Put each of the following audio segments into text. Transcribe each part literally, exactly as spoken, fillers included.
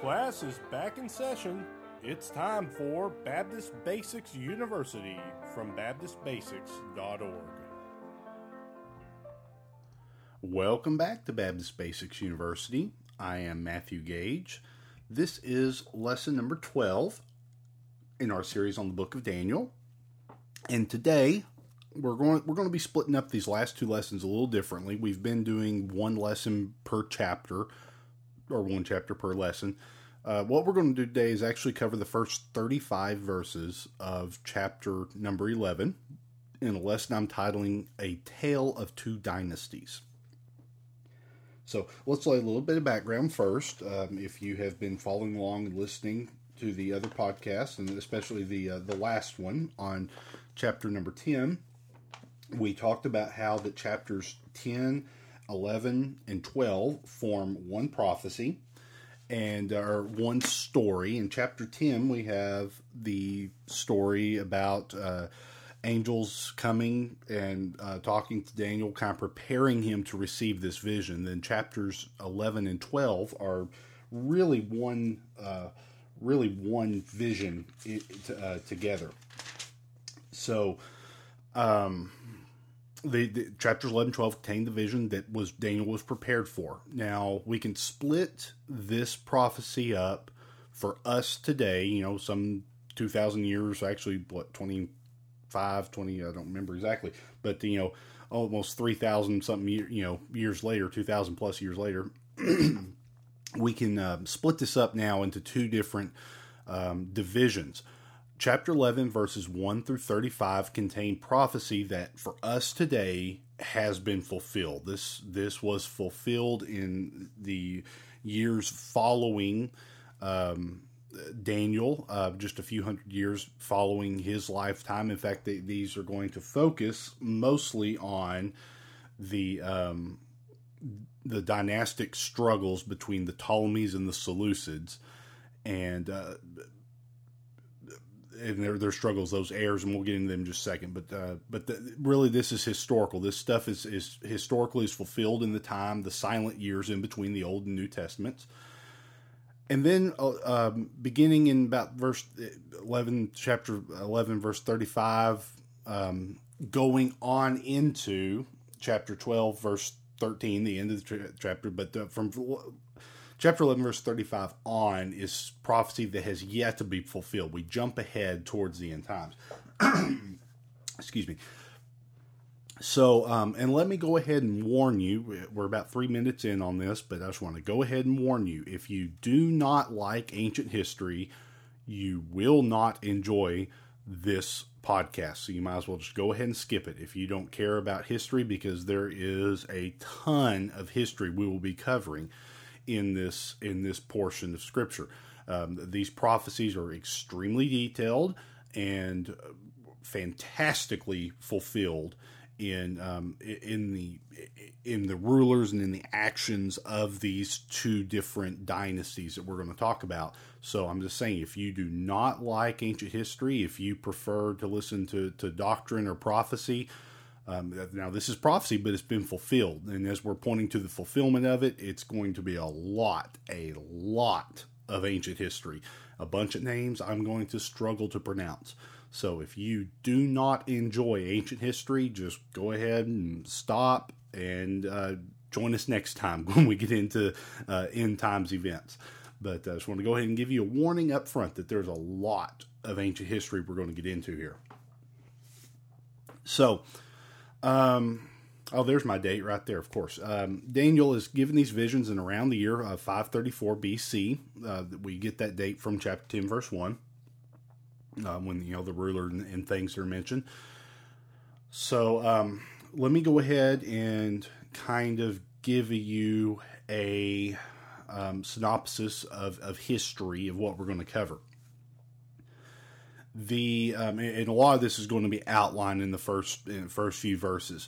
Class is back in session. It's time for Baptist Basics University from baptist basics dot org. Welcome back to Baptist Basics University. I am Matthew Gage. This is lesson number twelve in our series on the book of Daniel. And today we're going we're going to be splitting up these last two lessons a little differently. We've been doing one lesson per chapter, or one chapter per lesson. Uh, what we're going to do today is actually cover the first thirty-five verses of chapter number eleven in a lesson I'm titling A Tale of Two Dynasties. So let's lay a little bit of background first. Um, if you have been following along and listening to the other podcasts, and especially the uh, the last one on chapter number ten, we talked about how the chapters ten, eleven, and twelve form one prophecy and are one story. In chapter ten, we have the story about uh, angels coming and uh, talking to Daniel, kind of preparing him to receive this vision. Then chapters eleven and twelve are really one, uh, really one vision uh, together. So, um, The, the chapters eleven and twelve contain the vision that was Daniel was prepared for. Now, we can split this prophecy up for us today, you know, some two thousand years, actually, what, twenty-five, twenty, I don't remember exactly, but, you know, almost three thousand something, you know, years later, two thousand plus years later, we can uh, split this up now into two different um, divisions. Chapter eleven, verses one through thirty-five contain prophecy that for us today has been fulfilled. This this was fulfilled in the years following um, Daniel, uh, just a few hundred years following his lifetime. In fact, they, these are going to focus mostly on the um, the dynastic struggles between the Ptolemies and the Seleucids, and uh, and their their struggles, those heirs, and we'll get into them in just a second. But uh, but the, really, this is historical. This stuff is, is historically is fulfilled in the time, the silent years in between the Old and New Testaments. And then, uh, um, beginning in about verse eleven, chapter eleven, verse thirty-five, um, going on into chapter twelve, verse thirteen, the end of the tra- chapter. But uh, from chapter eleven, verse thirty-five on is prophecy that has yet to be fulfilled. We jump ahead towards the end times. Excuse me. So, um, and let me go ahead and warn you, we're about three minutes in on this, but I just want to go ahead and warn you, if you do not like ancient history, you will not enjoy this podcast. So you might as well just go ahead and skip it if you don't care about history, because there is a ton of history we will be covering in this in this portion of Scripture. Um, these prophecies are extremely detailed and fantastically fulfilled in um, in the in the rulers and in the actions of these two different dynasties that we're going to talk about. So I'm just saying, if you do not like ancient history, if you prefer to listen to, to doctrine or prophecy, Um, now, this is prophecy, but it's been fulfilled. And as we're pointing to the fulfillment of it, it's going to be a lot, a lot of ancient history. A bunch of names I'm going to struggle to pronounce. So if you do not enjoy ancient history, just go ahead and stop and uh, join us next time when we get into uh, end times events. But I just want to go ahead and give you a warning up front that there's a lot of ancient history we're going to get into here. So, Um, oh, there's my date right there, of course. Um, Daniel is given these visions in around the year of five thirty-four B C. Uh, we get that date from chapter ten, verse one, uh, when, you know, the ruler and, and things are mentioned. So, um, let me go ahead and kind of give you a um, synopsis of, of history of what we're going to cover. The um, and a lot of this is going to be outlined in the first in the first few verses.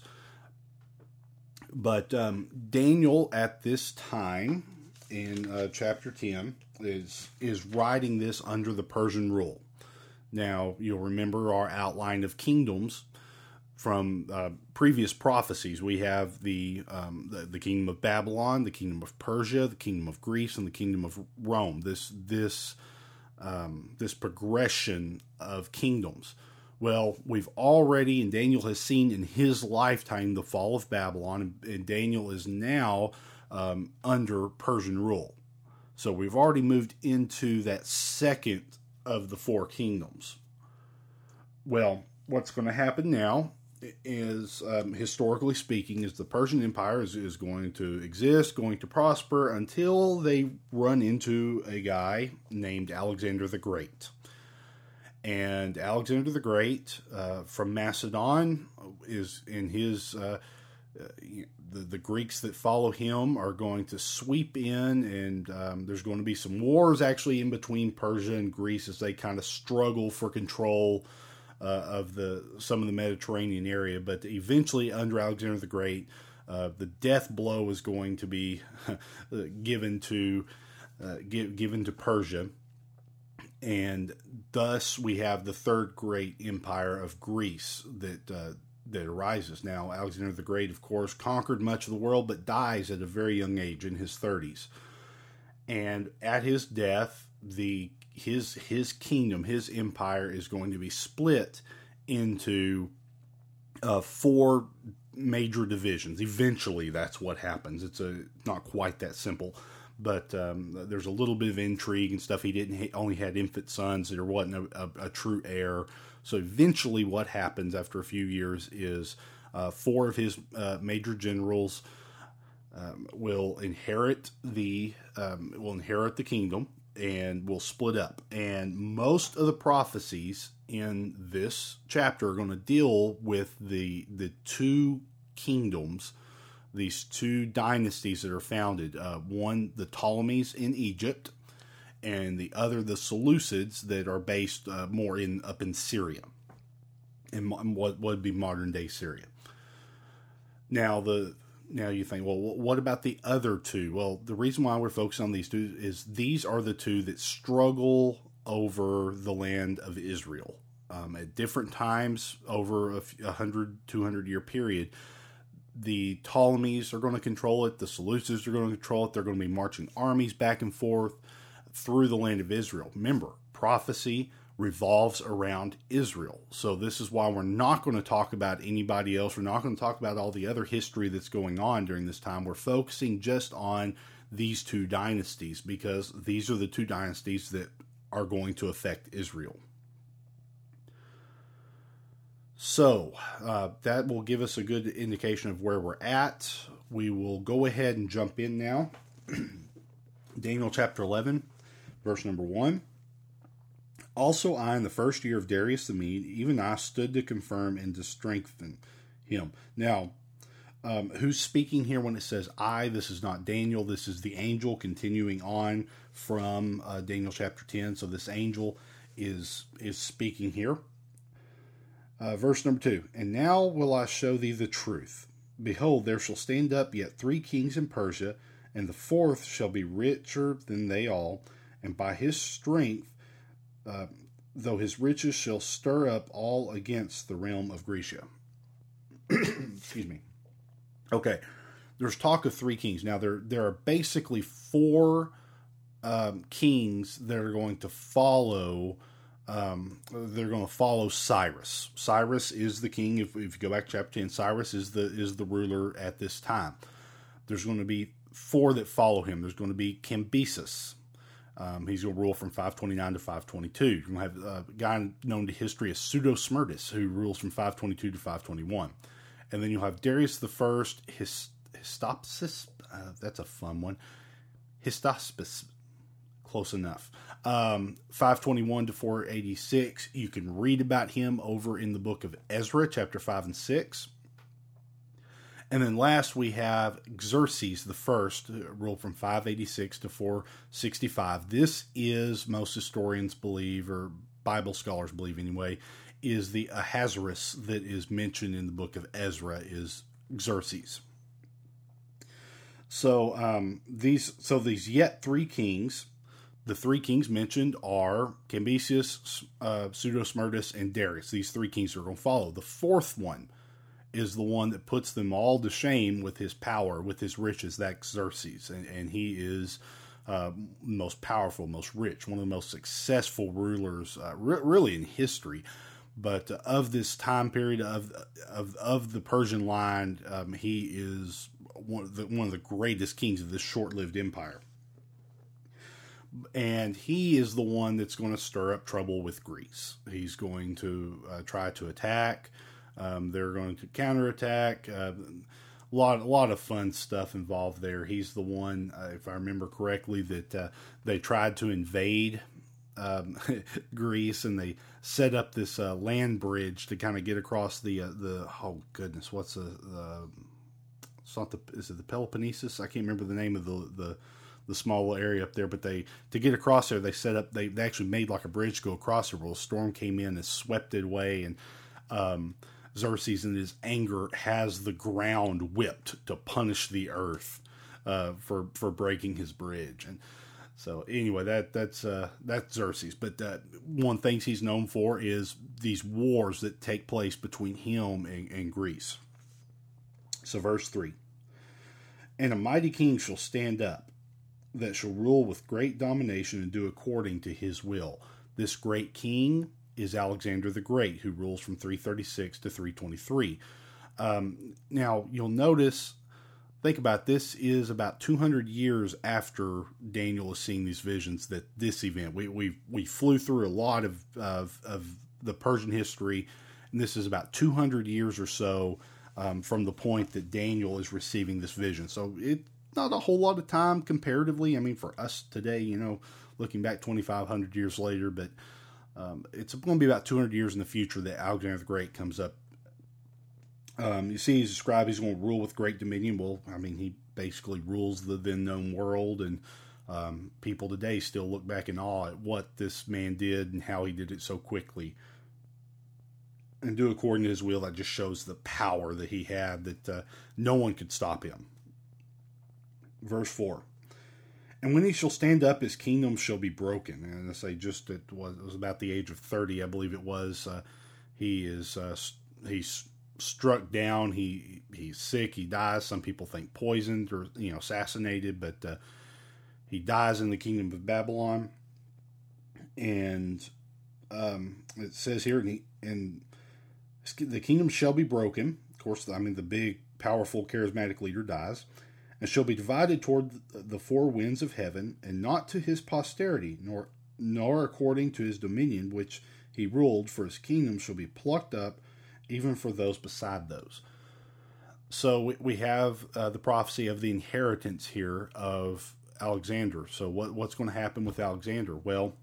But um, Daniel at this time in uh, chapter ten is is writing this under the Persian rule. Now, you'll remember our outline of kingdoms. from uh, previous prophecies. We have the, um, the the kingdom of Babylon, the kingdom of Persia, the kingdom of Greece, and the kingdom of Rome. This this um, this progression of kingdoms. Well, we've already, and Daniel has seen in his lifetime, the fall of Babylon, and Daniel is now um, under Persian rule. So we've already moved into that second of the four kingdoms. Well, what's going to happen now is, um, historically speaking, is the Persian Empire is, is going to exist, going to prosper, until they run into a guy named Alexander the Great. And Alexander the Great, uh, from Macedon, is in his, uh, uh, the, the Greeks that follow him are going to sweep in, and um, there's going to be some wars actually in between Persia and Greece as they kind of struggle for control uh, of the some of the Mediterranean area. But eventually, under Alexander the Great, uh, the death blow is going to be given to uh, give, given to Persia. And thus we have the third great empire of Greece that uh, that arises. Now, Alexander the Great, of course, conquered much of the world, but dies at a very young age, in his thirties. And at his death, the his his kingdom, his empire, is going to be split into uh, four major divisions. Eventually, that's what happens. It's a not quite that simple. But um, there's a little bit of intrigue and stuff. He didn't he only had infant sons. There wasn't a, a, a true heir. So eventually, what happens after a few years is uh, four of his uh, major generals um, will inherit the um, will inherit the kingdom and will split up. And most of the prophecies in this chapter are going to deal with the the two kingdoms. These two dynasties that are founded, uh, one, the Ptolemies in Egypt, and the other, the Seleucids, that are based uh, more in up in Syria, in what would be modern day Syria. Now, the now you think, well, what about the other two? Well, the reason why we're focusing on these two is these are the two that struggle over the land of Israel um, at different times over a one hundred, two hundred year period. The Ptolemies are going to control it. The Seleucids are going to control it. They're going to be marching armies back and forth through the land of Israel. Remember, prophecy revolves around Israel. So this is why we're not going to talk about anybody else. We're not going to talk about all the other history that's going on during this time. We're focusing just on these two dynasties because these are the two dynasties that are going to affect Israel. So, uh, that will give us a good indication of where we're at. We will go ahead and jump in now. Daniel chapter eleven, verse number one. Also I, in the first year of Darius the Mede, even I stood to confirm and to strengthen him. Now, um, who's speaking here when it says I? This is not Daniel. This is the angel continuing on from uh, Daniel chapter ten. So this angel is is speaking here. Uh, verse number two, and now will I show thee the truth. Behold, there shall stand up yet three kings in Persia, and the fourth shall be richer than they all, and by his strength, uh, though his riches shall stir up all against the realm of Grecia. Excuse me. Okay, there's talk of three kings. Now, there, there are basically four um, kings that are going to follow Um, they're going to follow Cyrus. Cyrus is the king. If, if you go back to chapter ten, Cyrus is the is the ruler at this time. There's going to be four that follow him. There's going to be Cambyses. Um, he's going to rule from five twenty-nine to five twenty-two. You're going to have a guy known to history as Pseudo-Smyrtus, who rules from five twenty-two to five twenty-one. And then you'll have Darius the First, Hist- Histopsis. Uh, that's a fun one. Histospis. Close enough. Um, five twenty-one to four eighty-six. You can read about him over in the book of Ezra, chapter five and six. And then last we have Xerxes the First, ruled from five eighty-six to four sixty-five. This is, most historians believe, or Bible scholars believe anyway, is the Ahasuerus that is mentioned in the book of Ezra is Xerxes. So um, these, so these yet three kings. The three kings mentioned are Cambyses, uh, Pseudo-Smyrtus, and Darius. These three kings are going to follow. The fourth one is the one that puts them all to shame with his power, with his riches. That's Xerxes, and, and he is uh, most powerful, most rich, one of the most successful rulers, uh, re- really in history. But uh, of this time period of of of the Persian line, um, he is one of the one of the greatest kings of this short-lived empire. And he is the one that's going to stir up trouble with Greece. He's going to uh, try to attack. Um, they're going to counterattack. Uh, a lot, a lot of fun stuff involved there. He's the one, uh, if I remember correctly, that uh, they tried to invade um, Greece, and they set up this uh, land bridge to kind of get across the uh, the. Oh goodness, what's the? the it's not the. Is it the Peloponnesus? I can't remember the name of the the. the small area up there, but they, to get across there, they set up, they, they actually made like a bridge to go across there. Well, a storm came in and swept it away, and um, Xerxes in his anger has the ground whipped to punish the earth uh, for, for breaking his bridge. And so anyway, that, that's, uh, that's Xerxes. But uh, one thing he's known for is these wars that take place between him and, and Greece. So verse three, and a mighty king shall stand up, that shall rule with great domination and do according to his will. This great king is Alexander the Great, who rules from three thirty-six to three twenty-three. Um, now, you'll notice, think about this, is about two hundred years after Daniel is seeing these visions, that this event, we we we flew through a lot of, of, of the Persian history, and this is about two hundred years or so um, from the point that Daniel is receiving this vision. So it not a whole lot of time comparatively. I mean, for us today, you know, looking back twenty-five hundred years later, but um, it's going to be about two hundred years in the future that Alexander the Great comes up. Um, you see, he's described, he's going to rule with great dominion. Well, I mean, he basically rules the then known world, and um, people today still look back in awe at what this man did and how he did it so quickly. And do according to his will. That just shows the power that he had, that uh, no one could stop him. Verse four, and when he shall stand up, his kingdom shall be broken. And I say, just it was, it was about the age of thirty, I believe it was. Uh, he is uh, he's struck down. He he's sick. He dies. Some people think poisoned or you know assassinated, but uh, he dies in the kingdom of Babylon. And um, it says here, and, he, and the kingdom shall be broken. Of course, I mean the big, powerful, charismatic leader dies. And shall be divided toward the four winds of heaven, and not to his posterity, nor nor according to his dominion which he ruled, for his kingdom shall be plucked up, even for those beside those. So we, we have uh, the prophecy of the inheritance here of Alexander. So what what's going to happen with Alexander? Well,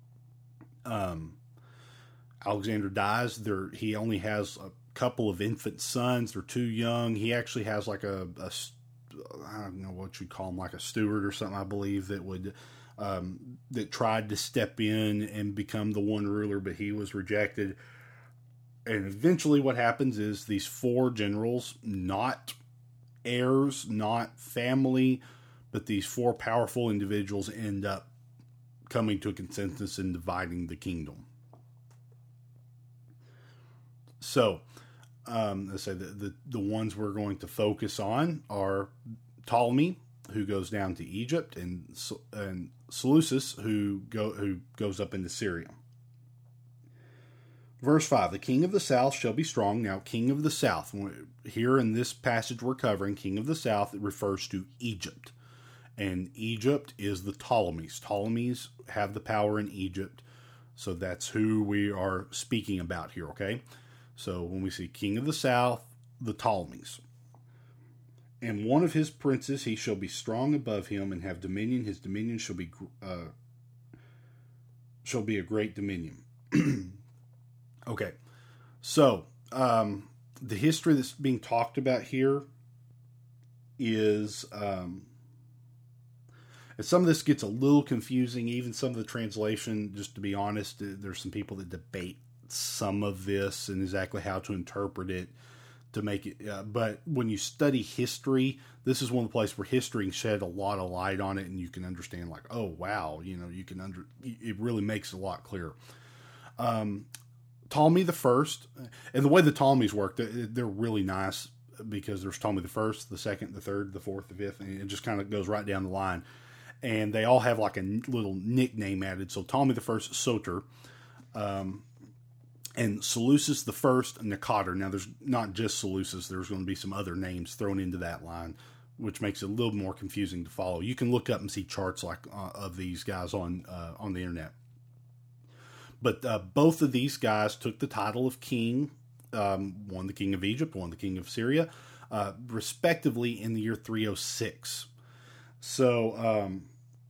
um, Alexander dies. There, he only has a couple of infant sons. They're too young. He actually has like a, a I don't know what you'd call him, like a steward or something, I believe, that would um, that tried to step in and become the one ruler, but he was rejected. And eventually what happens is these four generals, not heirs, not family, but these four powerful individuals end up coming to a consensus and dividing the kingdom. So, Um, let's say the, the, the ones we're going to focus on are Ptolemy, who goes down to Egypt, and and Seleucus, who go who goes up into Syria. Verse five: the king of the south shall be strong. Now, king of the south, here in this passage we're covering, king of the south, it refers to Egypt, and Egypt is the Ptolemies. Ptolemies have the power in Egypt, so that's who we are speaking about here. Okay. So when we see king of the south, the Ptolemies. And one of his princes, he shall be strong above him and have dominion. His dominion shall be uh, shall be a great dominion. Okay. So um, the history that's being talked about here is, um, and some of this gets a little confusing, even some of the translation, just to be honest, there's some people that debate some of this and exactly how to interpret it to make it. Uh, but when you study history, this is one of the places where history can shed a lot of light on it, and you can understand, like, oh wow, you know, you can under. It really makes it a lot clearer. Um, Ptolemy the First, and the way the Ptolemies work, they're, they're really nice because there's Ptolemy the First, the Second, the Third, the Fourth, the Fifth, and it just kind of goes right down the line. And they all have like a little nickname added. So Ptolemy the First, Soter, um, and Seleucus the First, Nicator. Now there's not just Seleucus; there's going to be some other names thrown into that line, which makes it a little more confusing to follow. You can look up and see charts like uh, of these guys on uh, on the internet. But uh, both of these guys took the title of king, um, one the king of Egypt, one the king of Syria, uh, respectively in the year three oh six. So, um,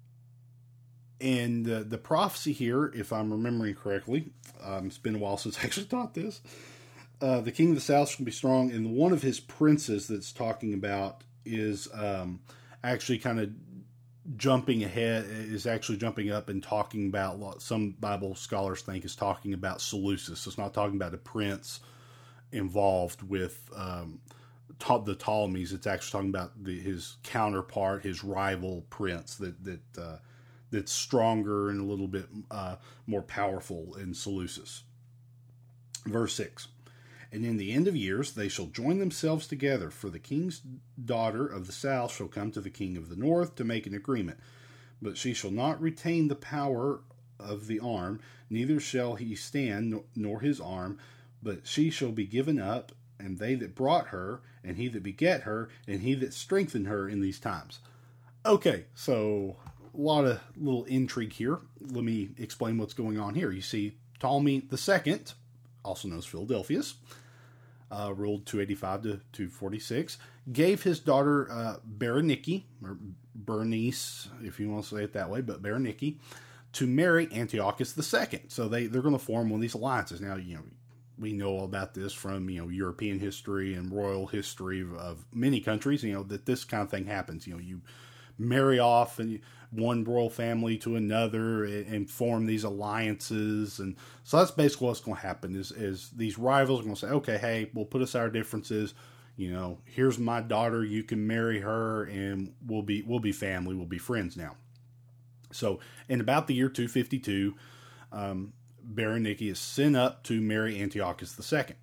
and uh, the prophecy here, if I'm remembering correctly, um, it's been a while since I actually taught this, uh, the king of the south shall be strong, and one of his princes that's talking about is um, actually kind of jumping ahead, is actually jumping up and talking about what some Bible scholars think is talking about Seleucus. It's not talking about a prince involved with um, the Ptolemies. It's actually talking about the, his counterpart, his rival prince that that uh, that's stronger and a little bit uh, more powerful in Seleucus. Verse six. And in the end of years they shall join themselves together, for the king's daughter of the south shall come to the king of the north to make an agreement. But she shall not retain the power of the arm, neither shall he stand, nor his arm, but she shall be given up, and they that brought her, and he that begat her, and he that strengthened her in these times. Okay, so a lot of little intrigue here. Let me explain what's going on here. You see, Ptolemy the Second, also known as Philadelphus, Uh, ruled two eighty-five to two forty-six, gave his daughter uh, Berenike, or Bernice, if you want to say it that way, but Berenike, to marry Antiochus the Second. So they, they're going to form one of these alliances. Now, you know, we know all about this from, you know, European history and royal history of, of many countries, you know, that this kind of thing happens. You know, you marry off and one royal family to another and form these alliances. And so that's basically what's going to happen is, is these rivals are going to say, okay, hey, we'll put aside our differences. You know, here's my daughter, you can marry her and we'll be, we'll be family. We'll be friends now. So in about the year two fifty-two, um, Berenike is sent up to marry Antiochus the Second.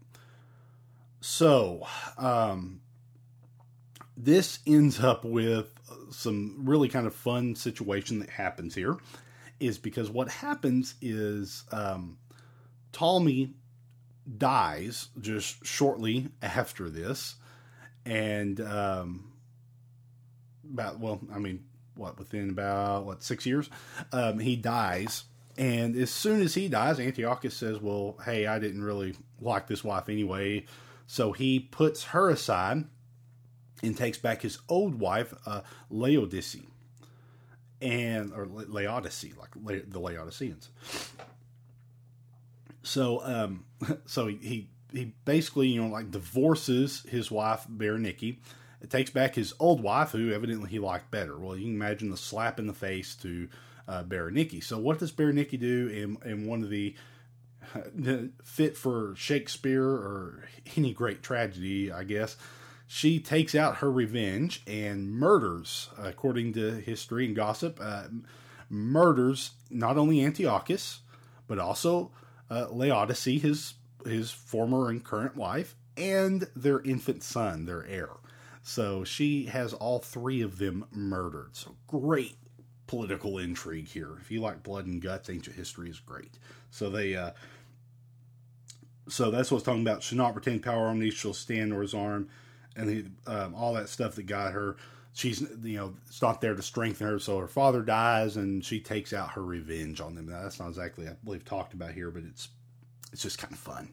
So, um, this ends up with some really kind of fun situation that happens here, is because what happens is um, Ptolemy dies just shortly after this, and um, about, well, I mean, what, within about, what, six years, um, he dies, and as soon as he dies, Antiochus says, well, hey, I didn't really like this wife anyway, so he puts her aside and takes back his old wife, uh, Laodice, and or Laodice, like La- the Laodiceans. So, um, so he, he he basically, you know, like divorces his wife Berenike, takes back his old wife, who evidently he liked better. Well, you can imagine the slap in the face to uh, Berenike. So, what does Berenike do in in one of the uh, fit for Shakespeare or any great tragedy, I guess? She takes out her revenge and murders, according to history and gossip, uh, murders not only Antiochus, but also uh, Laodice, his his former and current wife, and their infant son, their heir. So she has all three of them murdered. So great political intrigue here. If you like blood and guts, ancient history is great. So they, uh, so that's what it's talking about. Shall not retain power on these, shall stand nor his arm. And the, um, all that stuff that got her, she's, you know, it's not there to strengthen her. So her father dies and she takes out her revenge on them. Now, that's not exactly, I believe, talked about here, but it's, it's just kind of fun.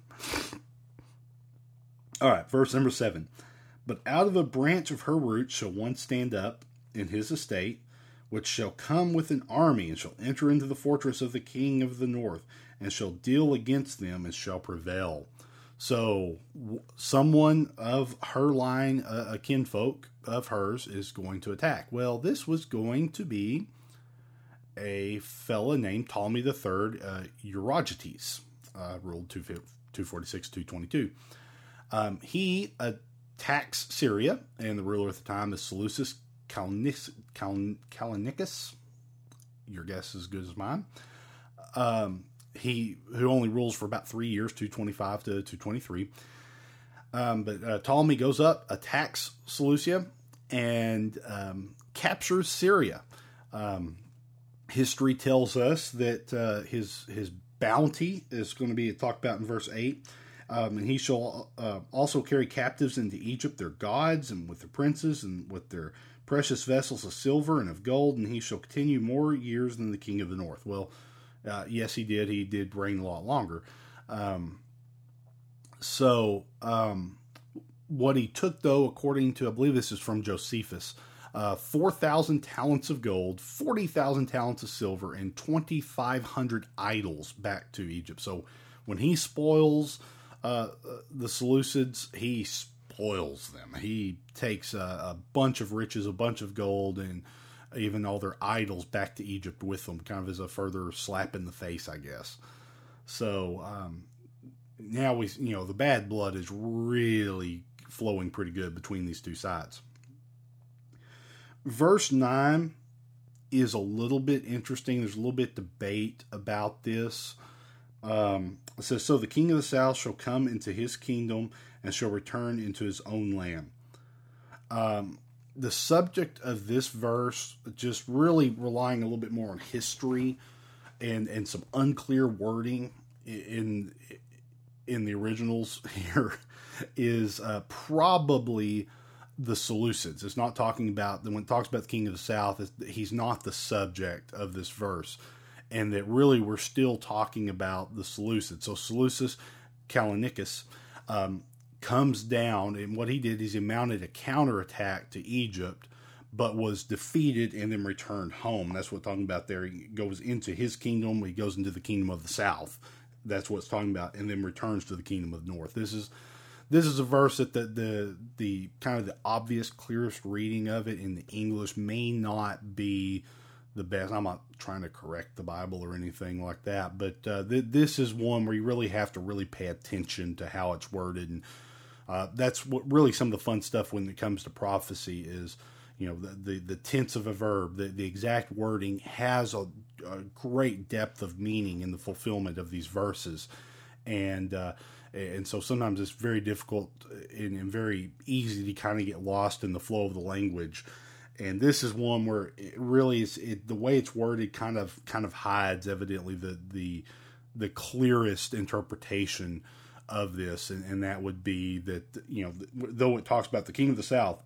All right, verse number seven. But out of a branch of her roots shall one stand up in his estate, which shall come with an army and shall enter into the fortress of the king of the north and shall deal against them and shall prevail. So someone of her line, a, a kinfolk of hers, is going to attack. Well, this was going to be a fella named Ptolemy the Third, uh, Euergetes, uh, ruled two forty-six to two twenty-two. Um, he attacks Syria, and the ruler at the time is Seleucus Callinicus. Cal- Callinicus. Your guess is as good as mine. Um, he who only rules for about three years, two twenty-five to two twenty-three. Um, but uh, Ptolemy goes up, attacks Seleucia, and um, captures Syria. Um, history tells us that uh, his his bounty is going to be talked about in verse eight. Um, and he shall uh, also carry captives into Egypt their gods, and with their princes, and with their precious vessels of silver and of gold, and he shall continue more years than the king of the north. Well, uh, yes, he did. He did reign a lot longer. Um, so, um, what he took, though, according to, I believe this is from Josephus, uh, four thousand talents of gold, forty thousand talents of silver, and twenty-five hundred idols back to Egypt. So, when he spoils Uh, the Seleucids, he spoils them. He takes a, a bunch of riches, a bunch of gold, and even all their idols back to Egypt with them, kind of as a further slap in the face, I guess. So um, now we, you know, the bad blood is really flowing pretty good between these two sides. Verse nine is a little bit interesting. There's a little bit debate about this. Um, it says, so the king of the south shall come into his kingdom and shall return into his own land. Um, the subject of this verse, just really relying a little bit more on history and, and some unclear wording in, in the originals here, is uh, probably the Seleucids. It's not talking about, when it talks about the king of the south, he's not the subject of this verse. And that really we're still talking about the Seleucids. So Seleucus Callinicus um, comes down, and what he did is he mounted a counterattack to Egypt, but was defeated and then returned home. That's what it's talking about there. He goes into his kingdom, he goes into the kingdom of the south. That's what it's talking about, and then returns to the kingdom of the north. This is this is a verse that the the the kind of the obvious, clearest reading of it in the English may not be the best. I'm not trying to correct the Bible or anything like that, but uh, th- this is one where you really have to really pay attention to how it's worded, and uh, that's what really some of the fun stuff when it comes to prophecy is, you know, the the, the tense of a verb, the, the exact wording has a, a great depth of meaning in the fulfillment of these verses, and uh, and so sometimes it's very difficult and, and very easy to kind of get lost in the flow of the language. And this is one where it really is, it, the way it's worded kind of kind of hides evidently the the the clearest interpretation of this, and, and that would be that, you know, though it talks about the king of the south,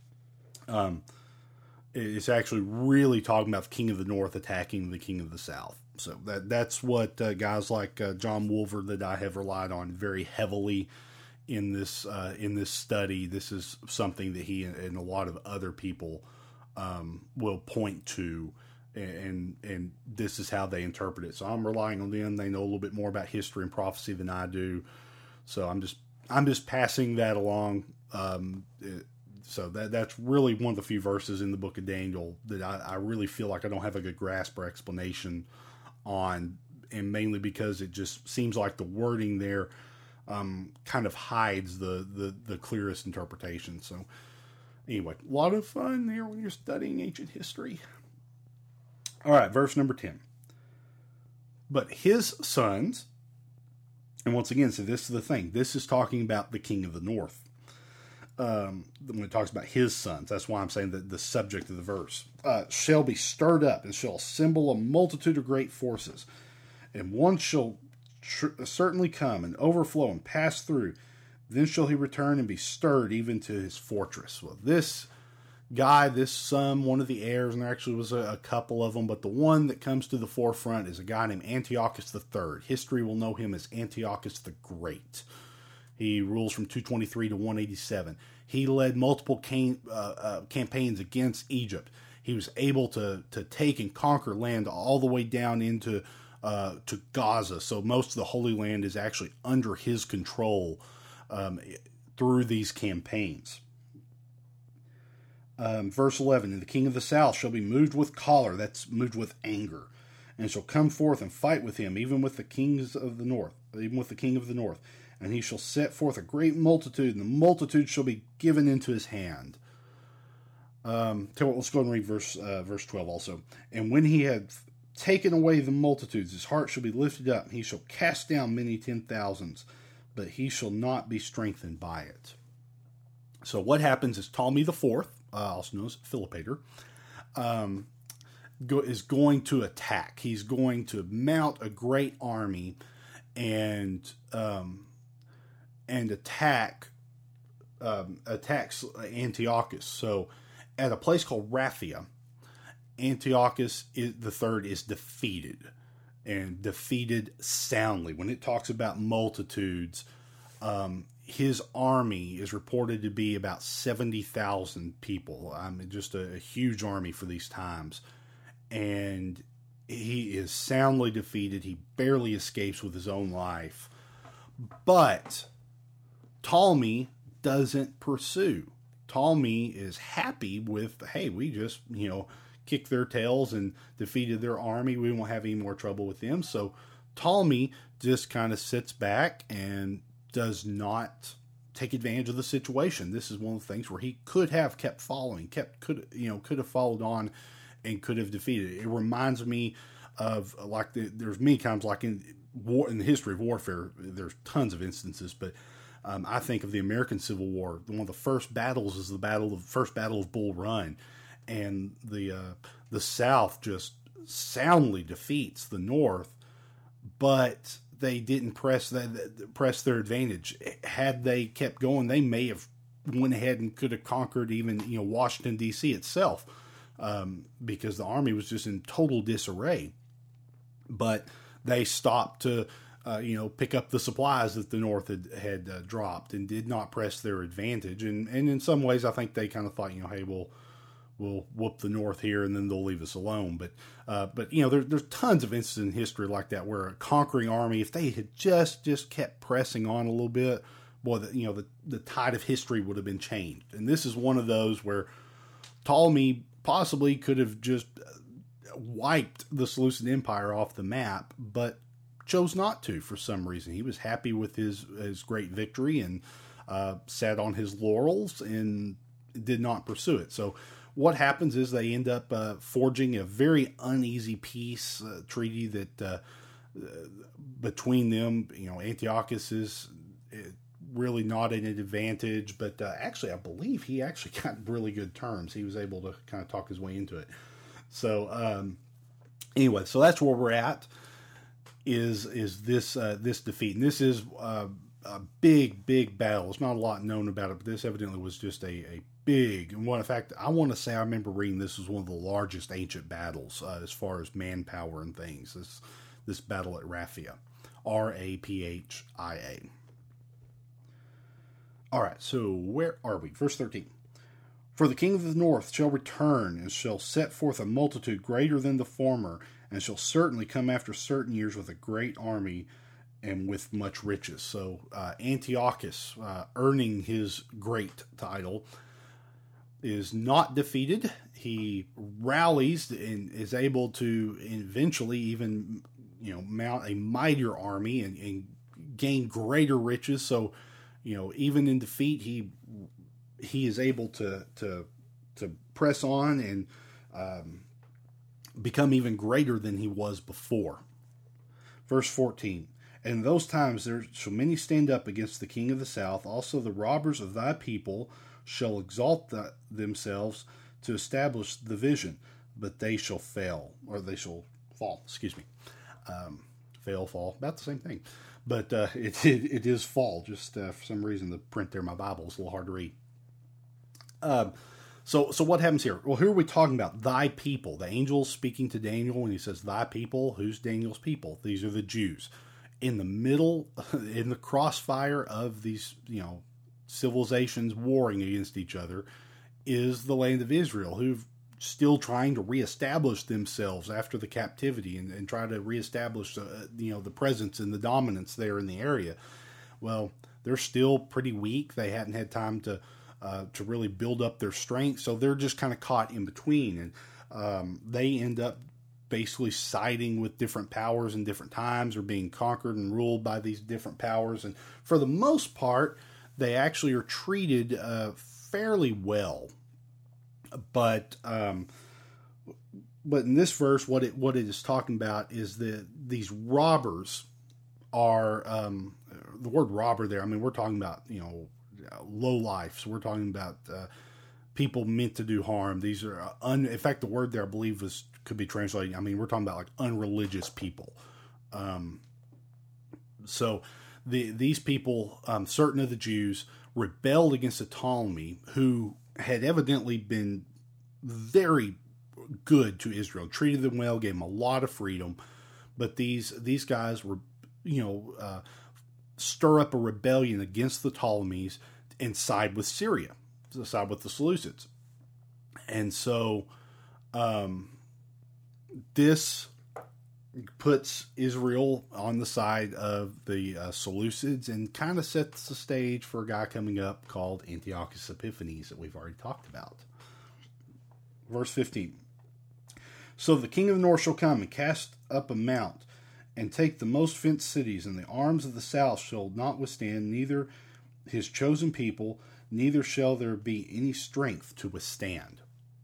um, it's actually really talking about the king of the north attacking the king of the south. So that that's what uh, guys like uh, John Wolver, that I have relied on very heavily in this uh, in this study. This is something that he and a lot of other people Um, will point to, and and this is how they interpret it. So I'm relying on them. They know a little bit more about history and prophecy than I do. So I'm just I'm just passing that along. Um, it, so that that's really one of the few verses in the book of Daniel that I, I really feel like I don't have a good grasp or explanation on, and mainly because it just seems like the wording there um, kind of hides the, the the clearest interpretation. So. Anyway, a lot of fun there when you're studying ancient history. All right, verse number ten. But his sons, and once again, so this is the thing. This is talking about the king of the north. Um, when it talks about his sons, that's why I'm saying that the subject of the verse, uh, shall be stirred up and shall assemble a multitude of great forces. And one shall tr- certainly come and overflow and pass through. Then shall he return and be stirred even to his fortress. Well, this guy, this son, one of the heirs, and there actually was a, a couple of them, but the one that comes to the forefront is a guy named Antiochus the Third. History will know him as Antiochus the Great. He rules from two twenty-three to one eighty-seven. He led multiple cam- uh, uh, campaigns against Egypt. He was able to, to take and conquer land all the way down into uh, to Gaza. So most of the Holy Land is actually under his control Um, through these campaigns. Um, verse eleven, and the king of the south shall be moved with choler, that's moved with anger, and shall come forth and fight with him, even with the kings of the north, even with the king of the north. And he shall set forth a great multitude, and the multitude shall be given into his hand. Um, tell what, let's go and read verse uh, verse twelve also. And when he had taken away the multitudes. His heart shall be lifted up, and he shall cast down many ten thousands, but he shall not be strengthened by it. So what happens is Ptolemy the Fourth, uh, also known as Philopator, um, go, is going to attack. He's going to mount a great army and um, and attack um, attacks Antiochus. So at a place called Raphia, Antiochus is, the third is defeated, and defeated soundly. When it talks about multitudes, um, his army is reported to be about seventy thousand people. I mean, just a, a huge army for these times. And he is soundly defeated. He barely escapes with his own life. But Ptolemy doesn't pursue. Ptolemy is happy with, hey, we just, you know, kicked their tails and defeated their army. We won't have any more trouble with them. So Ptolemy just kind of sits back and does not take advantage of the situation. This is one of the things where he could have kept following, kept could you know could have followed on, and could have defeated. It reminds me of like the, there's many times like in war in the history of warfare. There's tons of instances, but um, I think of the American Civil War. One of the first battles is the battle of first battle of Bull Run, and the uh, the South just soundly defeats the North, but they didn't press that press their advantage. Had they kept going, they may have went ahead and could have conquered even you know Washington D C itself, um, because the army was just in total disarray. But they stopped to uh, you know pick up the supplies that the North had had uh, dropped, and did not press their advantage. And and in some ways, I think they kind of thought, you know, hey, we'll we'll whoop the North here, and then they'll leave us alone. But, uh, but you know, there, there's tons of instances in history like that where a conquering army, if they had just just kept pressing on a little bit, boy, the, you know, the, the tide of history would have been changed. And this is one of those where Ptolemy possibly could have just wiped the Seleucid Empire off the map, but chose not to for some reason. He was happy with his, his great victory and uh, sat on his laurels and did not pursue it. So what happens is they end up uh, forging a very uneasy peace uh, treaty that uh, between them, you know, Antiochus is really not at an advantage, but uh, actually I believe he actually got really good terms. He was able to kind of talk his way into it. So um, anyway, so that's where we're at is is this uh, this defeat. And this is uh, a big, big battle. There's not a lot known about it, but this evidently was just a, a big, and one, in fact, I want to say I remember reading this was one of the largest ancient battles uh, as far as manpower and things. This this battle at Raphia, R A P H I A. All right, so where are we? Verse thirteen. For the king of the north shall return, and shall set forth a multitude greater than the former, and shall certainly come after certain years with a great army and with much riches. So uh, Antiochus, uh, earning his great title, is not defeated. He rallies and is able to eventually even, you know, mount a mightier army and, and gain greater riches. So, you know, even in defeat, he he is able to to to press on and um, become even greater than he was before. Verse fourteen. And in those times there shall many stand up against the king of the south. Also the robbers of thy people shall exalt the, themselves to establish the vision, but they shall fail, or they shall fall, excuse me. Um, fail, fall, about the same thing. But uh, it, it it is fall, just uh, for some reason the print there in my Bible is a little hard to read. Um, so, so what happens here? Well, who are we talking about? Thy people. The angel speaking to Daniel when he says, thy people. Who's Daniel's people? These are the Jews. In the middle, in the crossfire of these, you know, civilizations warring against each other, is the land of Israel, who've still trying to reestablish themselves after the captivity and, and try to reestablish, uh, you know, the presence and the dominance there in the area. Well, they're still pretty weak. They hadn't had time to uh, to really build up their strength, so they're just kind of caught in between, and um, they end up basically siding with different powers in different times, or being conquered and ruled by these different powers. And for the most part, they actually are treated uh, fairly well. But um, but in this verse, what it what it is talking about is that these robbers are um, the word robber there. I mean, we're talking about, you know, low life. So we're talking about uh, people meant to do harm. These are un, in fact, the word there I believe was could be translated. I mean, we're talking about like unreligious people. Um, so the these people, um, certain of the Jews, rebelled against the Ptolemy, who had evidently been very good to Israel, treated them well, gave them a lot of freedom. But these these guys were, you know, uh, stir up a rebellion against the Ptolemies and side with Syria, so side with the Seleucids. And so um, this puts Israel on the side of the uh, Seleucids and kind of sets the stage for a guy coming up called Antiochus Epiphanes that we've already talked about. Verse fifteen. So the king of the north shall come and cast up a mount and take the most fenced cities, and the arms of the south shall not withstand neither his chosen people, neither shall there be any strength to withstand.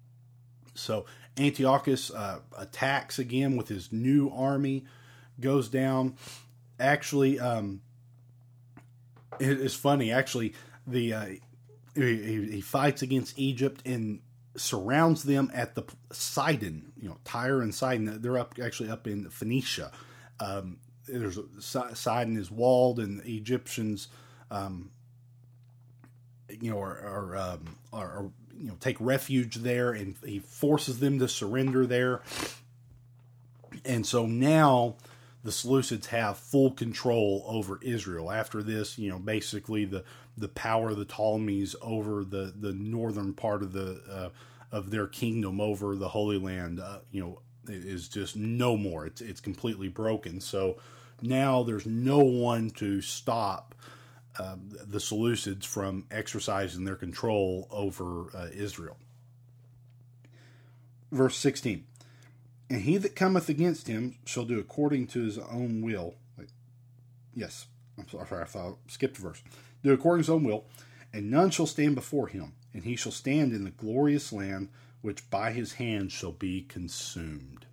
So Antiochus uh, attacks again with his new army, goes down. Actually, um, it, it's funny. Actually, the uh, he, he fights against Egypt and surrounds them at the Sidon. You know, Tyre and Sidon. They're up actually up in Phoenicia. Um, there's a, Sidon is walled, and the Egyptians, um, you know, are, are, um, are, are you know take refuge there, and he forces them to surrender there. And so now the Seleucids have full control over Israel. After this, you know, basically the, the power of the Ptolemies over the, the northern part of the uh, of their kingdom over the Holy Land, uh, you know, is just no more. It's it's completely broken. So now there's no one to stop uh, the Seleucids from exercising their control over uh, Israel. Verse sixteen. And he that cometh against him shall do according to his own will. Wait. Yes, I'm sorry, I thought I skipped a verse. Do according to his own will, and none shall stand before him, and he shall stand in the glorious land, which by his hand shall be consumed.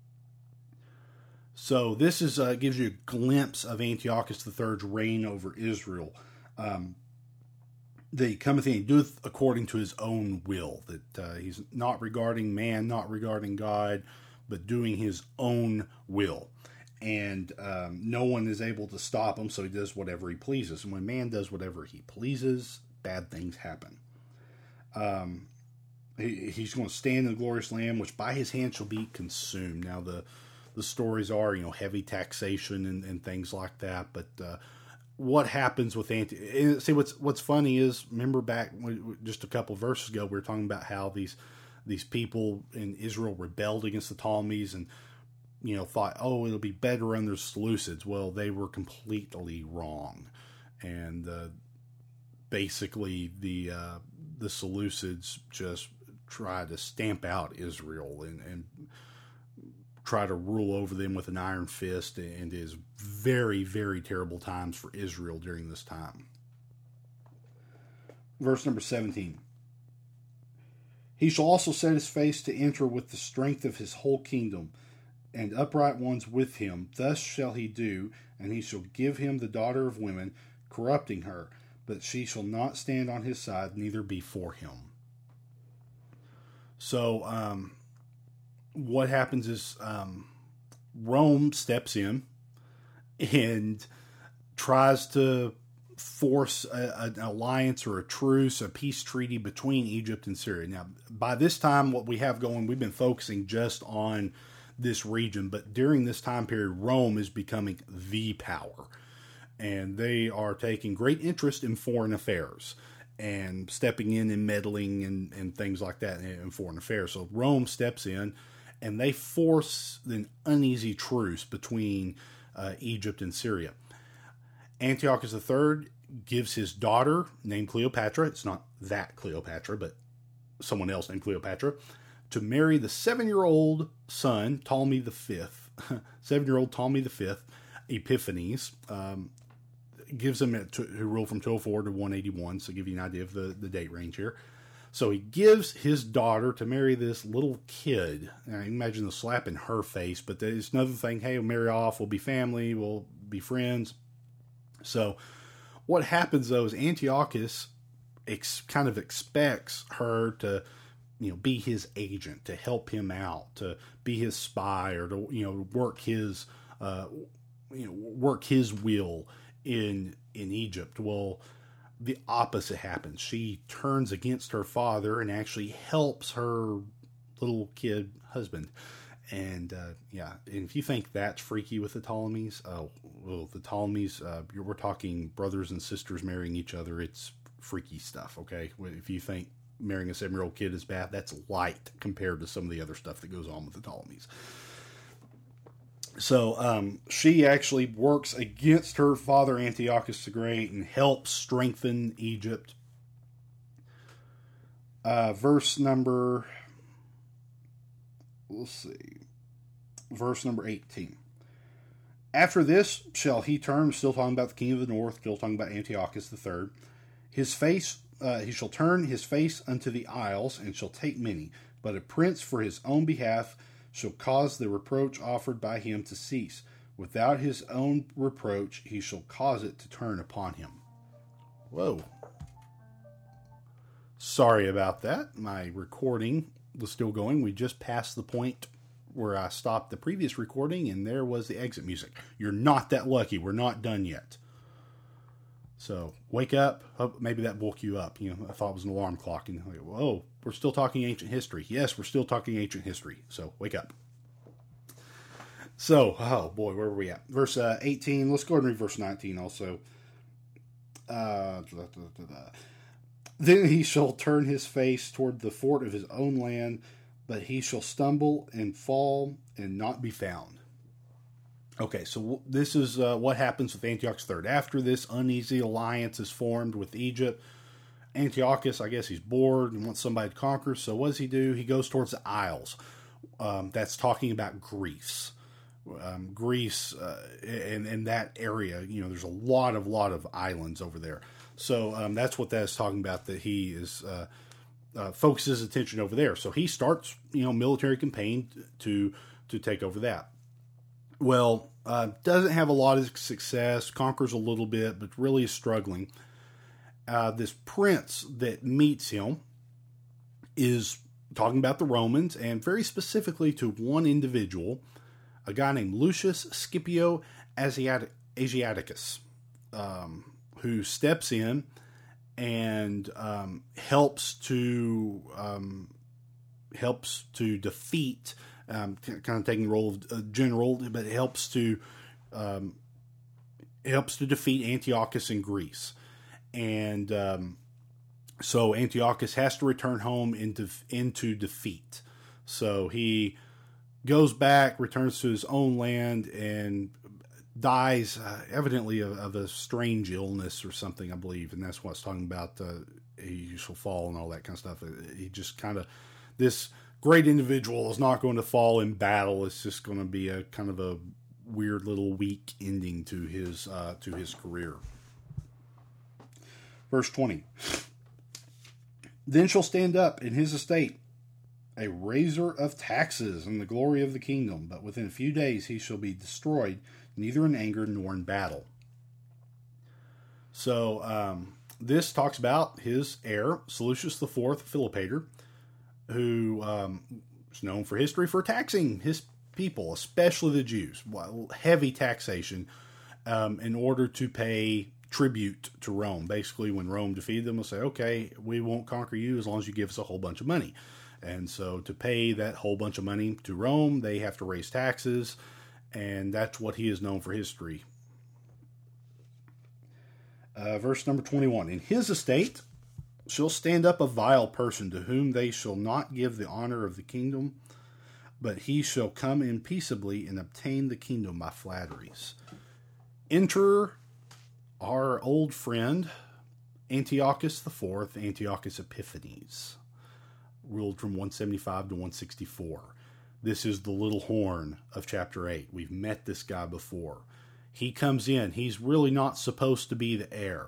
So this is uh, gives you a glimpse of Antiochus the third's reign over Israel. Um, that he cometh in and doeth according to his own will. That uh, he's not regarding man, not regarding God, but doing his own will. And um, no one is able to stop him, so he does whatever he pleases. And when man does whatever he pleases, bad things happen. Um, he, he's going to stand in the glorious land, which by his hand shall be consumed. Now, the the stories are, you know, heavy taxation and, and things like that. But uh, what happens with Antiochus? See, what's what's funny is, remember back just a couple verses ago, we were talking about how these these people in Israel rebelled against the Ptolemies and, you know, thought, oh, it'll be better under Seleucids. Well, they were completely wrong. And uh, basically the uh, the Seleucids just tried to stamp out Israel and, and try to rule over them with an iron fist, and it is very, very terrible times for Israel during this time. Verse number seventeen. He shall also set his face to enter with the strength of his whole kingdom, and upright ones with him. Thus shall he do, and he shall give him the daughter of women, corrupting her, but she shall not stand on his side, neither be for him. So, um, what happens is um, Rome steps in and tries to force a, an alliance or a truce, a peace treaty between Egypt and Syria. Now, by this time, what we have going, we've been focusing just on this region, but during this time period, Rome is becoming the power, and they are taking great interest in foreign affairs and stepping in and meddling and, and things like that in foreign affairs. So Rome steps in, and they force an uneasy truce between uh, Egypt and Syria. Antiochus the third gives his daughter, named Cleopatra, it's not that Cleopatra, but someone else named Cleopatra, to marry the seven-year-old son, Ptolemy the fifth, seven-year-old Ptolemy the fifth, Epiphanes, um, gives him, a, to, who ruled from two oh four to one eighty-one, so to give you an idea of the, the date range here. So he gives his daughter to marry this little kid. And I imagine the slap in her face, but there's another thing. Hey, we'll marry off. We'll be family. We'll be friends. So what happens, though, is Antiochus ex- kind of expects her to, you know, be his agent, to help him out, to be his spy, or to, you know, work his, uh, you know, work his will in in Egypt. Well, the opposite happens. She turns against her father and actually helps her little kid husband. And uh, yeah, and if you think that's freaky with the Ptolemies, oh, well, the Ptolemies, uh, we're talking brothers and sisters marrying each other. It's freaky stuff, okay? If you think marrying a seven-year-old kid is bad, that's light compared to some of the other stuff that goes on with the Ptolemies. So um, she actually works against her father, Antiochus the Great, and helps strengthen Egypt. Uh, verse number, let's see, verse number eighteen. After this shall he turn, still talking about the king of the north, still talking about Antiochus the third. His face, uh, he shall turn his face unto the isles, and shall take many. But a prince for his own behalf shall cause the reproach offered by him to cease. Without his own reproach, he shall cause it to turn upon him. Whoa. Sorry about that. My recording was still going. We just passed the point where I stopped the previous recording, and there was the exit music. You're not that lucky. We're not done yet. So, wake up. Hope maybe that woke you up. You know, I thought it was an alarm clock. And like, whoa, we're still talking ancient history. Yes, we're still talking ancient history. So, wake up. So, oh boy, where were we at? Verse uh, eighteen. Let's go ahead and read verse nineteen also. Uh, da, da, da, da. Then he shall turn his face toward the fort of his own land, but he shall stumble and fall and not be found. Okay, so this is uh, what happens with Antiochus the third. After this uneasy alliance is formed with Egypt, Antiochus, I guess he's bored and wants somebody to conquer. So what does he do? He goes towards the Isles. Um, that's talking about Greece. Um, Greece uh, and, and that area, you know, there's a lot of lot of islands over there. So um, that's what that's talking about, that he is uh, uh, focuses his attention over there. So he starts, you know, military campaign to to take over that. Well, uh, doesn't have a lot of success, conquers a little bit, but really is struggling. Uh, this prince that meets him is talking about the Romans, and very specifically to one individual, a guy named Lucius Scipio Asiatic- Asiaticus, um, who steps in and um, helps to um, helps to defeat. Um, kind of taking the role of a general, but it helps to um, helps to defeat Antiochus in Greece, and um, so Antiochus has to return home into into defeat. So he goes back, returns to his own land, and dies uh, evidently of, of a strange illness or something, I believe, and that's what it's talking about. Uh, he shall fall and all that kind of stuff. He just kind of this. Great individual is not going to fall in battle. It's just going to be a kind of a weird little weak ending to his uh, to his career. Verse twenty. Then shall stand up in his estate a raiser of taxes in the glory of the kingdom, but within a few days he shall be destroyed, neither in anger nor in battle. So um, this talks about his heir, Seleucus the fourth, Philopator, who um, is known for history for taxing his people, especially the Jews, heavy taxation um, in order to pay tribute to Rome. Basically, when Rome defeated them, they'll say, okay, we won't conquer you as long as you give us a whole bunch of money. And so to pay that whole bunch of money to Rome, they have to raise taxes, and that's what he is known for history. Uh, verse number twenty-one. In his estate shall stand up a vile person, to whom they shall not give the honor of the kingdom, but he shall come in peaceably and obtain the kingdom by flatteries. Enter our old friend Antiochus the fourth, Antiochus Epiphanes, ruled from one seventy-five to one sixty-four. This is the little horn of chapter eight. We've met this guy before. He comes in. He's really not supposed to be the heir.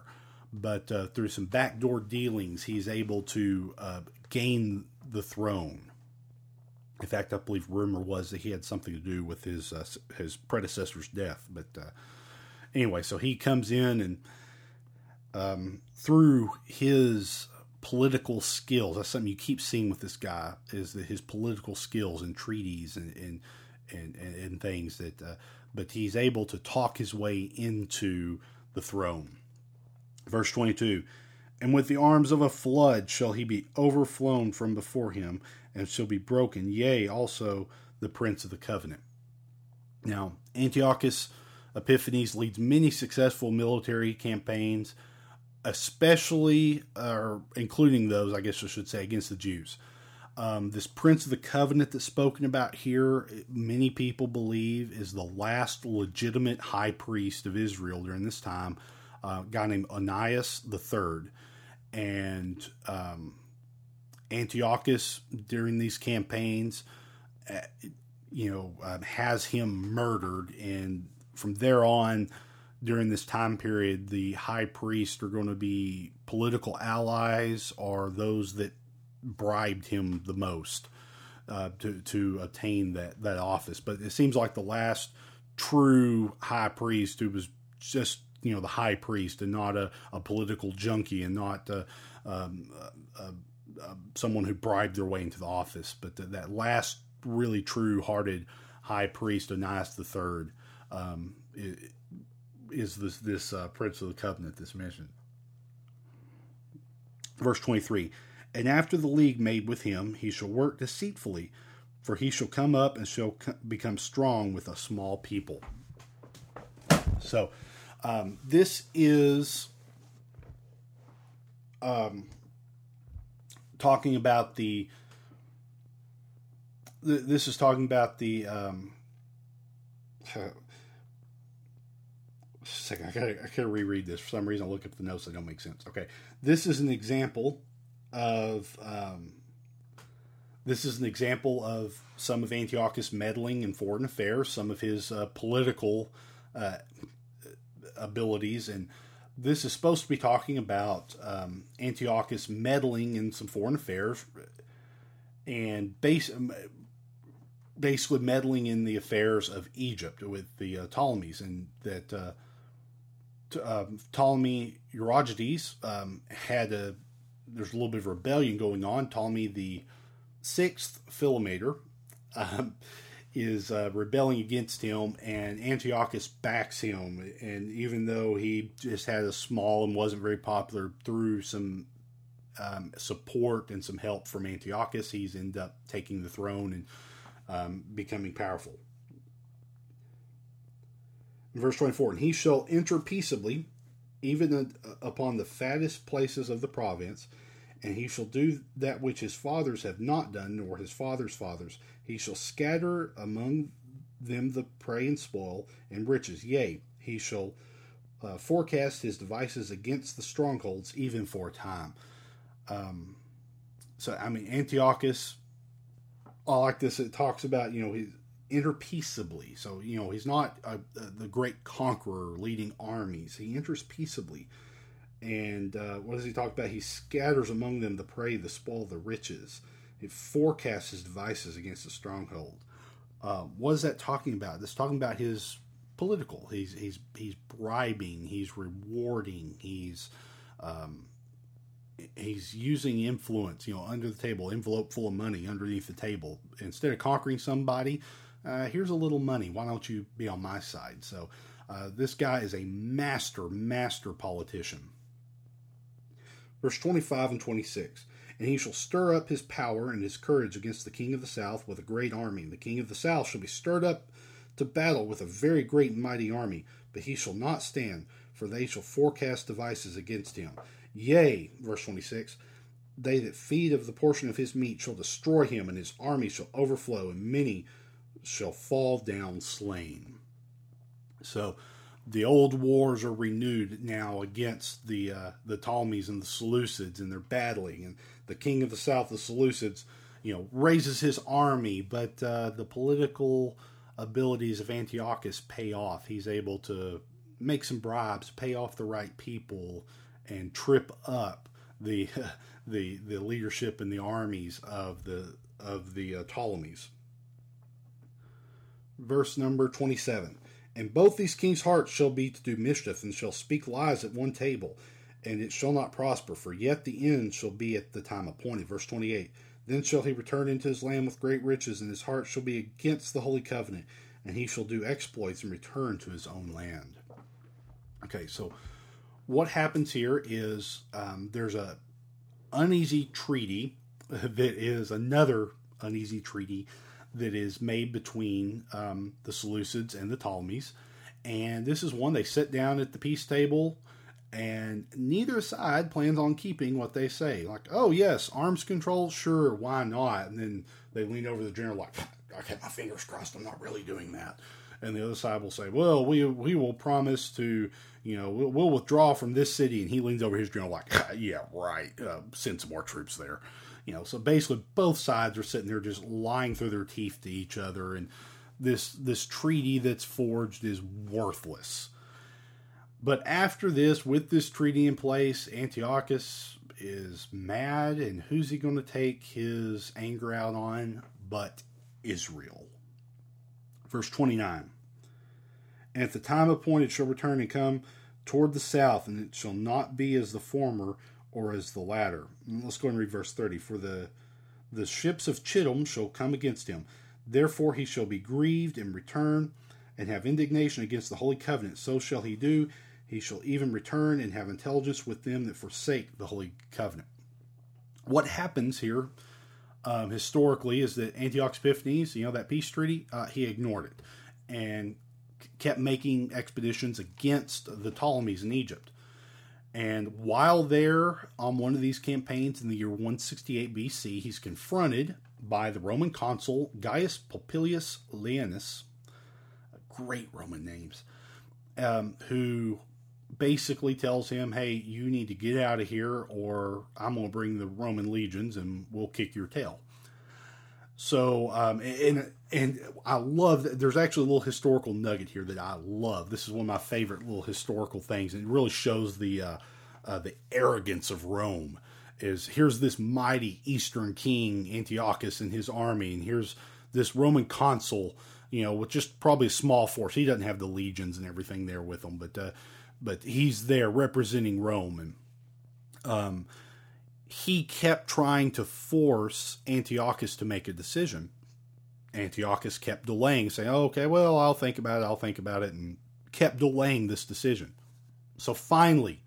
but uh, through some backdoor dealings, he's able to uh, gain the throne. In fact, I believe rumor was that he had something to do with his uh, his predecessor's death. But uh, anyway, so he comes in and um, through his political skills, that's something you keep seeing with this guy, is that his political skills and treaties and and and, and, and things that, uh, but he's able to talk his way into the throne. Verse twenty-two, and with the arms of a flood shall he be overflown from before him, and shall be broken, yea, also the prince of the covenant. Now, Antiochus Epiphanes leads many successful military campaigns, especially, or uh, including those, I guess I should say, against the Jews. Um, this prince of the covenant that's spoken about here, many people believe is the last legitimate high priest of Israel during this time, uh, a guy named Onias the Third. And um, Antiochus, during these campaigns, uh, you know, uh, has him murdered. And from there on, during this time period, the high priests are going to be political allies or those that bribed him the most uh, to to attain that, that office. But it seems like the last true high priest who was just, you know, the high priest and not a, a political junkie and not uh, um, uh, uh, uh, someone who bribed their way into the office. But th- that last really true-hearted high priest, Onias the Third, um, is, is this, this uh, prince of the covenant that's mentioned. Verse twenty-three, and after the league made with him, he shall work deceitfully, for he shall come up and shall co- become strong with a small people. So, um, this is um, talking about the, th- this is talking about the, um, uh, second, I gotta, I gotta reread this. For some reason, I look up the notes that don't make sense. Okay. This is an example of, um, this is an example of some of Antiochus meddling in foreign affairs, some of his uh, political uh, abilities. And this is supposed to be talking about um, Antiochus meddling in some foreign affairs and base, basically meddling in the affairs of Egypt with the uh, Ptolemies, and that uh, Uh, Ptolemy Euergetes um, had a, there's a little bit of rebellion going on. Ptolemy the sixth Philometor um, is uh, rebelling against him, and Antiochus backs him. And even though he just had a small and wasn't very popular, through some um, support and some help from Antiochus, he's ended up taking the throne and um, becoming powerful. Verse twenty-four, and he shall enter peaceably, even upon the fattest places of the province, and he shall do that which his fathers have not done, nor his fathers' fathers. He shall scatter among them the prey and spoil and riches. Yea, he shall uh, forecast his devices against the strongholds, even for a time. Um, so, I mean, Antiochus, I like this. It talks about, you know, his enter peaceably. So, you know, he's not a, a, the great conqueror leading armies. He enters peaceably. And uh, what does he talk about? He scatters among them the prey, the spoil, the riches. It forecasts his devices against the stronghold. Uh, what is that talking about? That's talking about his political. He's he's he's bribing. He's rewarding. He's um, he's using influence. You know, under the table, envelope full of money underneath the table. Instead of conquering somebody, Uh, here's a little money. Why don't you be on my side? So uh, this guy is a master, master politician. Verse twenty-five and twenty-six. And he shall stir up his power and his courage against the king of the south with a great army. And the king of the south shall be stirred up to battle with a very great and mighty army. But he shall not stand, for they shall forecast devices against him. Yea, verse twenty-six, they that feed of the portion of his meat shall destroy him, and his army shall overflow, and many shall fall down slain. So the old wars are renewed now against the uh, the Ptolemies and the Seleucids, and they're battling. And the king of the south, the Seleucids, you know, raises his army, but uh, the political abilities of Antiochus pay off. He's able to make some bribes, pay off the right people, and trip up the the the leadership and the armies of the of the uh, Ptolemies. Verse number twenty-seven. And both these kings' hearts shall be to do mischief, and shall speak lies at one table, and it shall not prosper, for yet the end shall be at the time appointed. Verse twenty-eight. Then shall he return into his land with great riches, and his heart shall be against the holy covenant, and he shall do exploits and return to his own land. Okay, so what happens here is um, there's a uneasy treaty that is another uneasy treaty that is made between um, the Seleucids and the Ptolemies. And this is one they sit down at the peace table, and neither side plans on keeping what they say. Like, oh, yes, arms control, sure, why not? And then they lean over the general like, I kept my fingers crossed, I'm not really doing that. And the other side will say, well, we we will promise to, you know, we'll, we'll withdraw from this city. And he leans over his general like, yeah, right, uh, send some more troops there. You know, so basically both sides are sitting there just lying through their teeth to each other, and this this treaty that's forged is worthless. But after this, with this treaty in place, Antiochus is mad, and who's he going to take his anger out on but Israel? Verse twenty-nine. And at the time appointed shall return and come toward the south, and it shall not be as the former or as the latter. Let's go and read verse thirty. For the, the ships of Chittim shall come against him. Therefore he shall be grieved and return and have indignation against the holy covenant. So shall he do. He shall even return and have intelligence with them that forsake the holy covenant. What happens here um, historically is that Antiochus Epiphanes, you know, that peace treaty, uh, he ignored it and kept making expeditions against the Ptolemies in Egypt. And while there on one of these campaigns in the year one sixty-eight B C, he's confronted by the Roman consul Gaius Popilius Laenas, great Roman names, um, who basically tells him, hey, you need to get out of here or I'm going to bring the Roman legions and we'll kick your tail. So, um, and, and I love that there's actually a little historical nugget here that I love. This is one of my favorite little historical things. And it really shows the, uh, uh, the arrogance of Rome. Is here's this mighty Eastern king Antiochus and his army. And here's this Roman consul, you know, with just probably a small force. He doesn't have the legions and everything there with him, but, uh, but he's there representing Rome. And, um, he kept trying to force Antiochus to make a decision. Antiochus kept delaying, saying, oh, okay, well, I'll think about it, I'll think about it, and kept delaying this decision. So finally,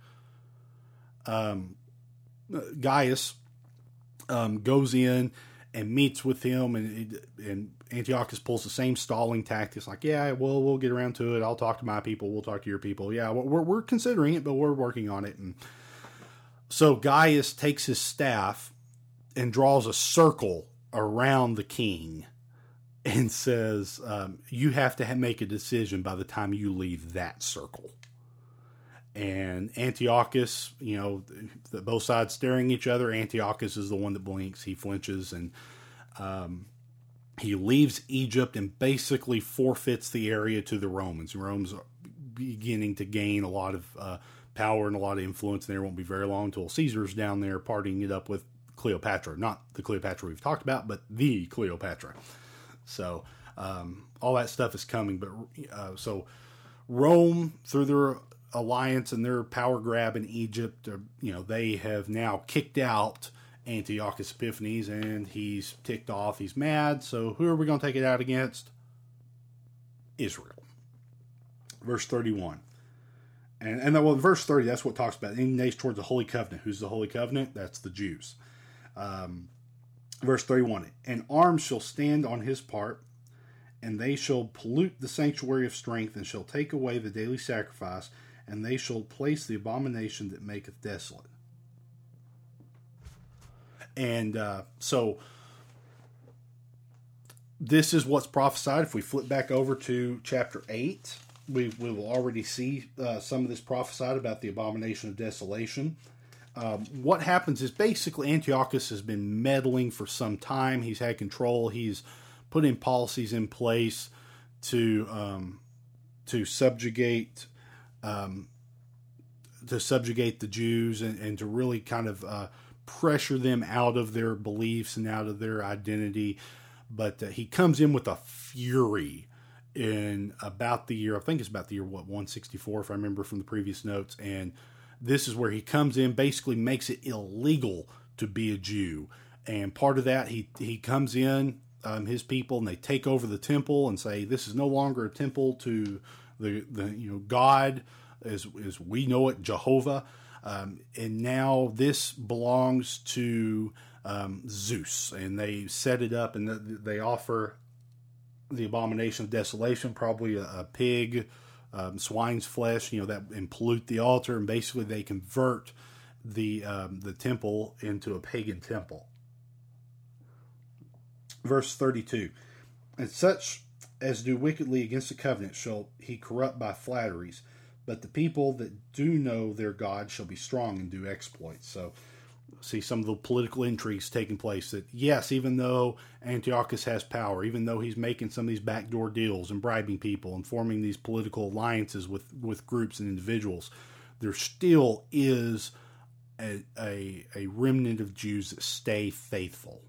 um, Gaius um, goes in and meets with him, and, and Antiochus pulls the same stalling tactics, like, yeah, well, we'll get around to it, I'll talk to my people, we'll talk to your people, yeah, we're, we're considering it, but we're working on it, and so Gaius takes his staff and draws a circle around the king and says, um, you have to ha- make a decision by the time you leave that circle. And Antiochus, you know, the, both sides staring at each other. Antiochus is the one that blinks. He flinches, and um, he leaves Egypt and basically forfeits the area to the Romans. Rome's beginning to gain a lot of uh, power and a lot of influence, and there won't be very long until Caesar's down there partying it up with Cleopatra. Not the Cleopatra we've talked about, but the Cleopatra. So um, all that stuff is coming. But uh, so Rome, through their alliance and their power grab in Egypt, are, you know, they have now kicked out Antiochus Epiphanes, and he's ticked off. He's mad. So who are we going to take it out against? Israel. Verse thirty-one. And, and well, in verse thirty, that's what talks about indignation towards the Holy Covenant. Who's the Holy Covenant? That's the Jews. Um, verse thirty-one, and arms shall stand on his part, and they shall pollute the sanctuary of strength, and shall take away the daily sacrifice, and they shall place the abomination that maketh desolate. And uh, so this is what's prophesied. If we flip back over to chapter eight, we, we will already see uh, some of this prophesied about the abomination of desolation. Um, what happens is basically Antiochus has been meddling for some time. He's had control. He's put in policies in place to um, to subjugate um, to subjugate the Jews and, and to really kind of uh, pressure them out of their beliefs and out of their identity. But uh, he comes in with a fury in about the year, I think it's about the year, what, one sixty-four, if I remember from the previous notes. And this is where he comes in, basically makes it illegal to be a Jew. And part of that, he, he comes in, um, his people, and they take over the temple and say, this is no longer a temple to the, the you know, God as, as we know it, Jehovah. Um, and now this belongs to um, Zeus. And they set it up, and they offer the abomination of desolation, probably a, a pig, um, swine's flesh, you know, that, and pollute the altar. And basically they convert the um, the temple into a pagan temple. Verse thirty-two, and such as do wickedly against the covenant shall he corrupt by flatteries, but the people that do know their God shall be strong and do exploits. So see some of the political intrigues taking place, that yes, even though Antiochus has power, even though he's making some of these backdoor deals and bribing people and forming these political alliances with, with groups and individuals, there still is a, a, a remnant of Jews that stay faithful.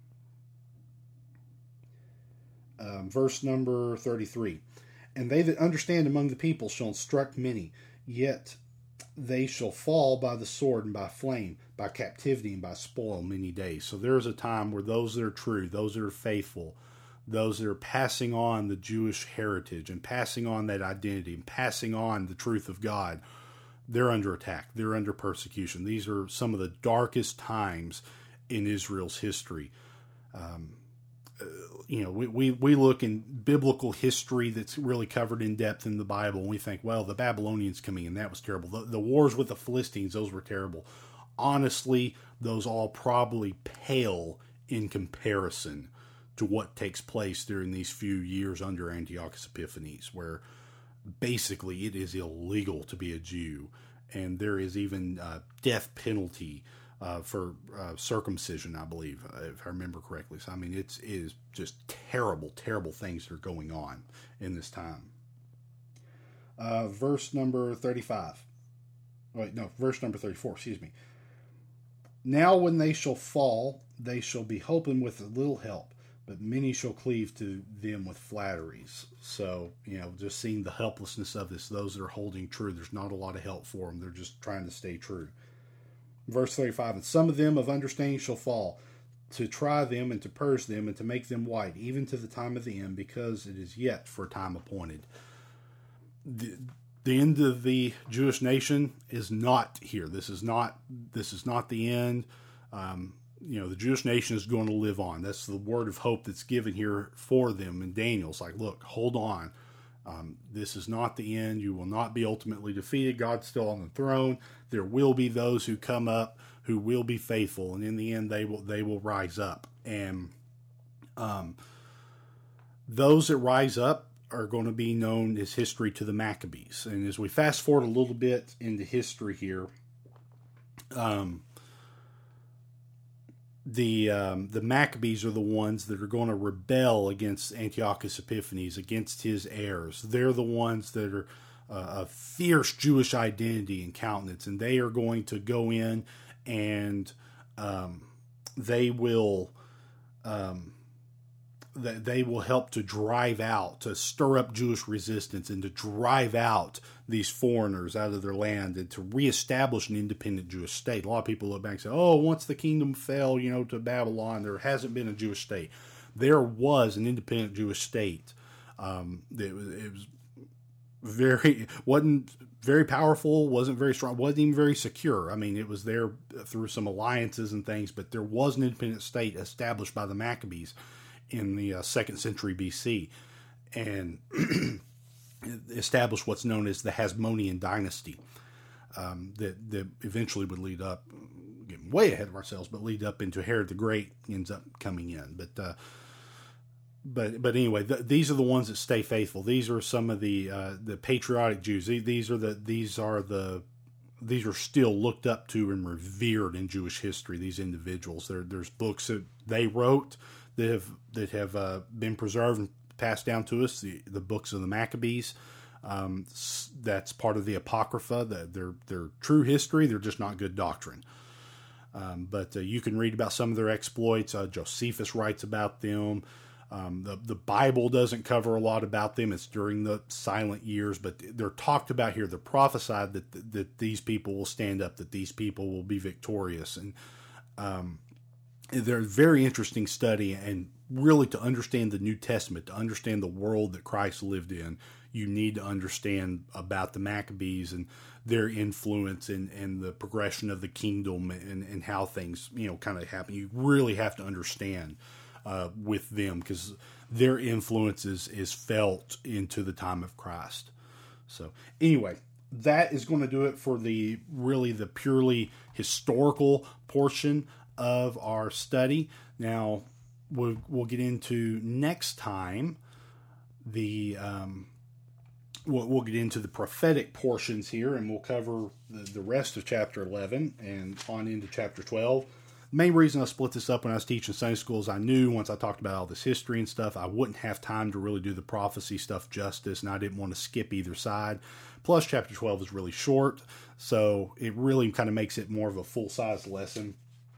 Um, verse number thirty-three, and they that understand among the people shall instruct many, yet they shall fall by the sword and by flame, by captivity and by spoil many days. So there is a time where those that are true, those that are faithful, those that are passing on the Jewish heritage and passing on that identity and passing on the truth of God, they're under attack. They're under persecution. These are some of the darkest times in Israel's history. Um, you know, we, we, we look in biblical history that's really covered in depth in the Bible, and we think, well, the Babylonians coming in, that was terrible. The, the wars with the Philistines, those were terrible. Honestly, those all probably pale in comparison to what takes place during these few years under Antiochus Epiphanes, where basically it is illegal to be a Jew, and there is even a death penalty Uh, for uh, circumcision, I believe, uh, if I remember correctly. So, I mean, it's, it is just terrible, terrible things that are going on in this time. Uh, verse number thirty-five. Wait, no, verse number thirty-four, excuse me. Now when they shall fall, they shall be hoping with a little help, but many shall cleave to them with flatteries. So, you know, just seeing the helplessness of this, those that are holding true, there's not a lot of help for them. They're just trying to stay true. Verse thirty-five, and some of them of understanding shall fall, to try them and to purge them and to make them white, even to the time of the end, because it is yet for a time appointed. The, the end of the Jewish nation is not here. This is not, this is not the end. Um, you know, the Jewish nation is going to live on. That's the word of hope that's given here for them. And Daniel's like, look, hold on. Um, this is not the end. You will not be ultimately defeated. God's still on the throne. There will be those who come up who will be faithful, and in the end, they will they will rise up. And um, those that rise up are going to be known as history to the Maccabees. And as we fast forward a little bit into history here, um, the um, the Maccabees are the ones that are going to rebel against Antiochus Epiphanes, against his heirs. They're the ones that are uh, a fierce Jewish identity and countenance, and they are going to go in and um, they will um, they will help to drive out, to stir up Jewish resistance, and to drive out these foreigners out of their land, and to reestablish an independent Jewish state. A lot of people look back and say, oh, once the kingdom fell, you know, to Babylon, there hasn't been a Jewish state. There was an independent Jewish state. Um, it was, it was very, wasn't very powerful, wasn't very strong, wasn't even very secure. I mean, it was there through some alliances and things, but there was an independent state established by the Maccabees in the uh, second century B C, and established what's known as the Hasmonean dynasty, um, that, that eventually would lead up, getting way ahead of ourselves, but lead up into Herod the Great ends up coming in. But uh, but but anyway, th- these are the ones that stay faithful. These are some of the uh, the patriotic Jews. These are the these are the these are still looked up to and revered in Jewish history. These individuals. There there's books that they wrote that have that have uh, been preserved and passed down to us. The the books of the Maccabees. Um, that's part of the Apocrypha. That they're they're true history. They're just not good doctrine. Um, but uh, you can read about some of their exploits. Uh, Josephus writes about them. Um, the the Bible doesn't cover a lot about them. It's during the silent years, but they're talked about here. They're prophesied that that these people will stand up, that these people will be victorious, and um, they're a very interesting study. And really, to understand the New Testament, to understand the world that Christ lived in, you need to understand about the Maccabees and their influence and, and the progression of the kingdom and, and how things, you know, kind of happen. You really have to understand uh, with them, because their influence is, is felt into the time of Christ. So anyway, that is going to do it for the really the purely historical portion of our study. Now we'll, we'll get into next time the... Um, We'll, we'll get into the prophetic portions here, and we'll cover the, the rest of chapter eleven and on into chapter twelve. The main reason I split this up when I was teaching Sunday school is I knew once I talked about all this history and stuff, I wouldn't have time to really do the prophecy stuff justice, and I didn't want to skip either side. Plus, chapter twelve is really short, so it really kind of makes it more of a full-size lesson.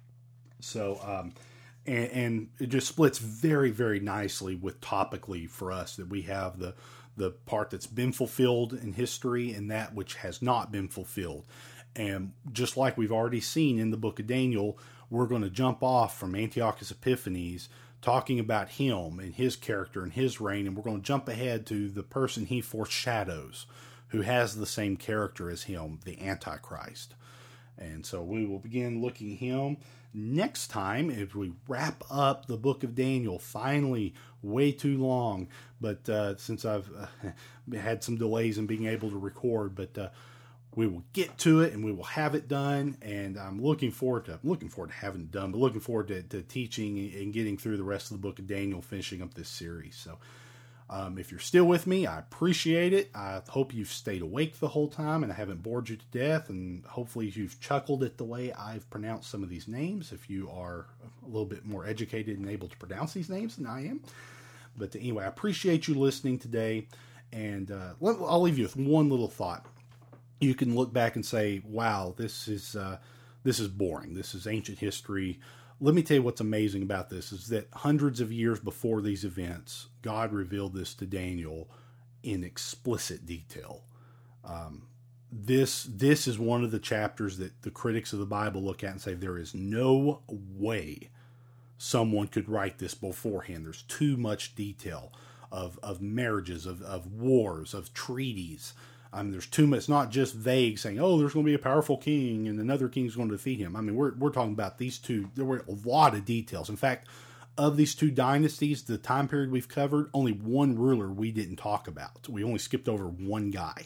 So, um, and, and it just splits very, very nicely with topically for us, that we have the the part that's been fulfilled in history and that which has not been fulfilled. And just like we've already seen in the book of Daniel, we're going to jump off from Antiochus Epiphanes, talking about him and his character and his reign, and we're going to jump ahead to the person he foreshadows, who has the same character as him, the Antichrist. And so we will begin looking at him next time as we wrap up the book of Daniel. Finally, way too long, but uh, since I've uh, had some delays in being able to record, but uh, we will get to it and we will have it done. And I'm looking forward to looking forward to having it done, but looking forward to, to teaching and getting through the rest of the book of Daniel, finishing up this series. So. Um, if you're still with me, I appreciate it. I hope you've stayed awake the whole time and I haven't bored you to death. And hopefully you've chuckled at the way I've pronounced some of these names, if you are a little bit more educated and able to pronounce these names than I am. But anyway, I appreciate you listening today. And uh, I'll leave you with one little thought. You can look back and say, wow, this is uh, this is boring. This is ancient history. Let me tell you what's amazing about this is that hundreds of years before these events, God revealed this to Daniel in explicit detail. Um, this this is one of the chapters that the critics of the Bible look at and say, there is no way someone could write this beforehand. There's too much detail of, of marriages, of, of wars, of treaties. I mean, there's too much. It's not just vague saying, oh, there's going to be a powerful king and another king is going to defeat him. I mean, we're we're talking about these two. There were a lot of details. In fact, of these two dynasties, the time period we've covered, only one ruler we didn't talk about. We only skipped over one guy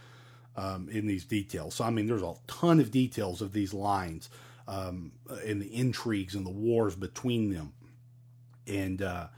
um, in these details. So, I mean, there's a ton of details of these lines um, and the intrigues and the wars between them. And uh,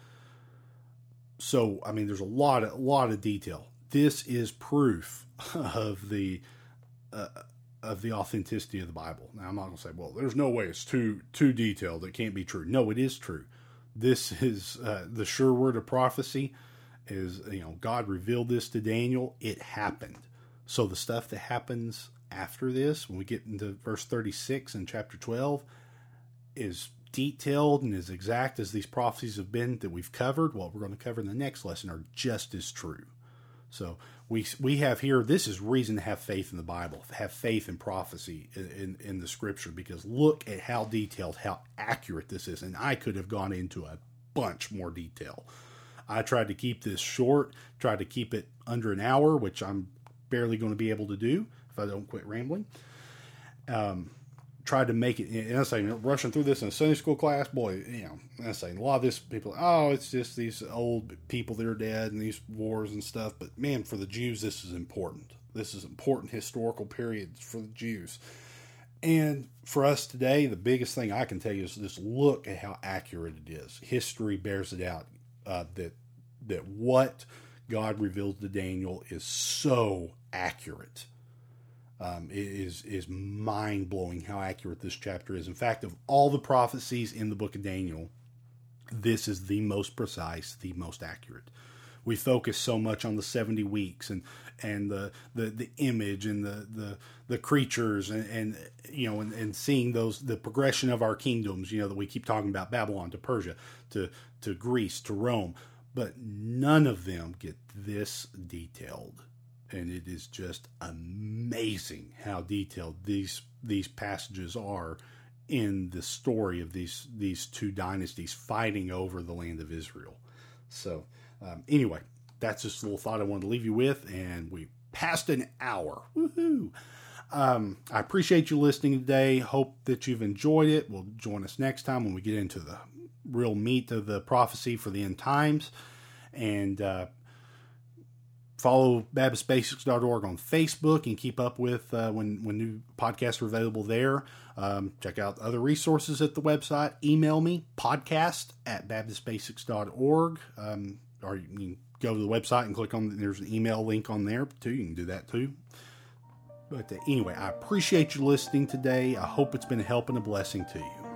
so, I mean, there's a lot of, a lot of detail. This is proof of the uh, of the authenticity of the Bible. Now, I'm not going to say, well, there's no way it's too too detailed. It can't be true. No, it is true. This is uh, the sure word of prophecy. Is, you know, God revealed this to Daniel. It happened. So the stuff that happens after this, when we get into verse thirty-six in chapter twelve, is detailed and as exact as these prophecies have been that we've covered. What we're going to cover in the next lesson are just as true. So we we have here, this is reason to have faith in the Bible, have faith in prophecy in, in, in the scripture, because look at how detailed, how accurate this is. And I could have gone into a bunch more detail. I tried to keep this short, tried to keep it under an hour, which I'm barely going to be able to do if I don't quit rambling. Um, tried to make it, and I'm saying, rushing through this in a Sunday school class, boy, you know, I'm saying a lot of this people, oh, it's just these old people that are dead and these wars and stuff. But man, for the Jews, this is important. This is important historical periods for the Jews. And for us today, the biggest thing I can tell you is just look at how accurate it is. History bears it out, uh, that, that what God revealed to Daniel is so accurate. Um, it is is mind-blowing how accurate this chapter is. In fact, of all the prophecies in the book of Daniel, this is the most precise, the most accurate. we focus so much on the seventy weeks and and the the, the image and the the, the creatures and, and you know and, and seeing those the progression of our kingdoms, you know, that we keep talking about, Babylon to Persia to to Greece to Rome, but none of them get this detailed. And it is just amazing how detailed these these passages are in the story of these these two dynasties fighting over the land of Israel. So um, anyway, that's just a little thought I wanted to leave you with, and we passed an hour. Woohoo! Um, I appreciate you listening today. Hope that you've enjoyed it. We'll join us next time when we get into the real meat of the prophecy for the end times. And uh, follow Baptist Basics dot org on Facebook and keep up with uh, when, when new podcasts are available there. Um, check out other resources at the website. Email me, podcast at Baptist Basics dot org. Um, or you can go to the website and click on, there's an email link on there too. You can do that too. But uh, anyway, I appreciate you listening today. I hope it's been a help and a blessing to you.